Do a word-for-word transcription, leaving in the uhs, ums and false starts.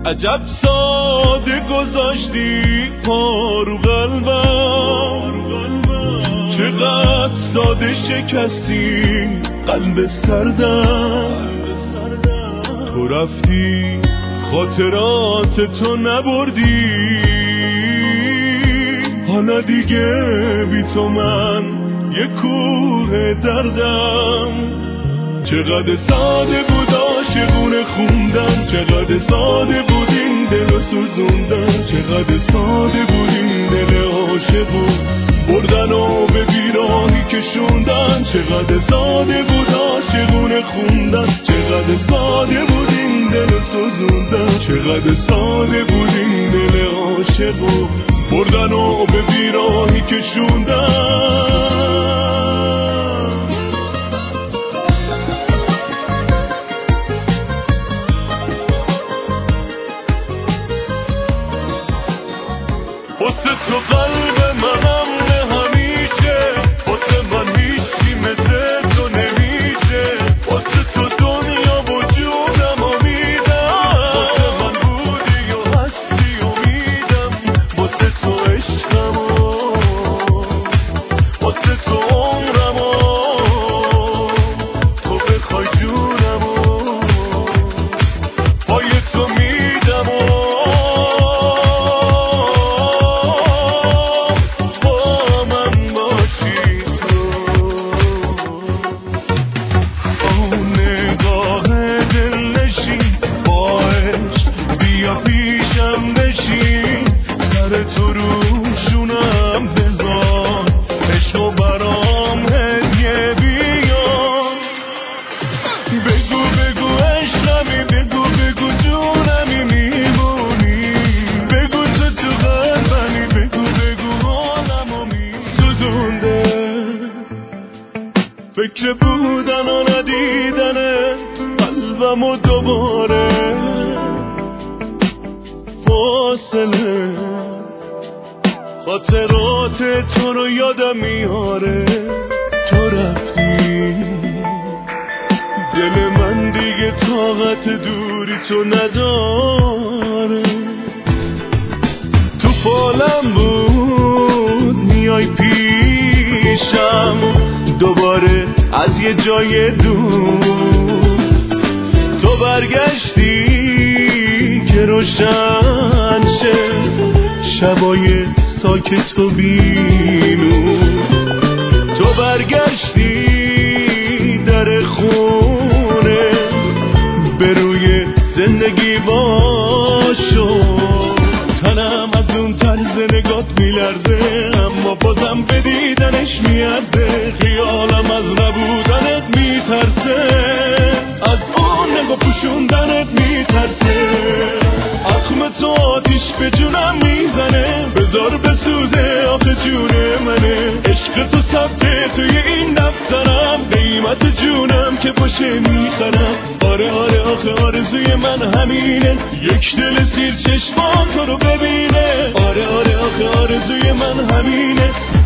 عجب ساده گذاشتی پارو قلبم، چقدر ساده شکستی قلب سردم. تو رفتی خاطرات تو نبردی، حالا دیگه بی تو من یه کوه دردم. چقدر ساده بود عاشقونه خوندن، چقدر ساده بود این دل سوزوندن، چقدر ساده بود این دل عاشقو بردن و به بیراهی کشوندن. چقدر ساده بود عاشقونه خوندن، چقدر ساده بود این دل سوزوندن، چقدر ساده بود این دل عاشقو بردن و به بیراهی کشوندن. واسه تو قلب منم نه همیشه، واسه من هیچی مثل تو نمیشه. واسه تو دنیا و جونم امیدم، واسه من بودی و هستی امیدم. واسه تو عشقم و واسه تو عمرم و تو بخوای جونم و پای تو میدم و تو روشونم بذار عشقو برام هدیه بیار. بگو بگو عشقمی، بگو بگو جونمی میمونی، بگو تو تو قلبمی، بگو بگو حالمو میسوزونده. فکر بودن و ندیدنه قلبمو دوباره فاصله خاطرات تو رو یادم میاره. تو رفتی دل من دیگه طاقت دوری تو نداره. تو فالم بود میای پیشم دوباره از یه جای دور. تو برگشتی که روشن شه شبای ساکت و بینو. تو برگشتی در خونه به روی زندگی باشو. تنم از اون طرز نگات میلرزه، اما بازم به دیدنش میارزه. خیالم از نبودنت میترسه، از اون نگاه پوشوندنت میترسه. اخم تو آتیش به جونم میزنه، بذار بسوزه آخه جون منه. عشق تو ثبته توی این دفترم، قیمت جونم که باشه میخرم. آره آره آخه آرزوی من همینه، یک دل سیر چشمات رو ببینه. آره آره آخه آرزوی من همینه،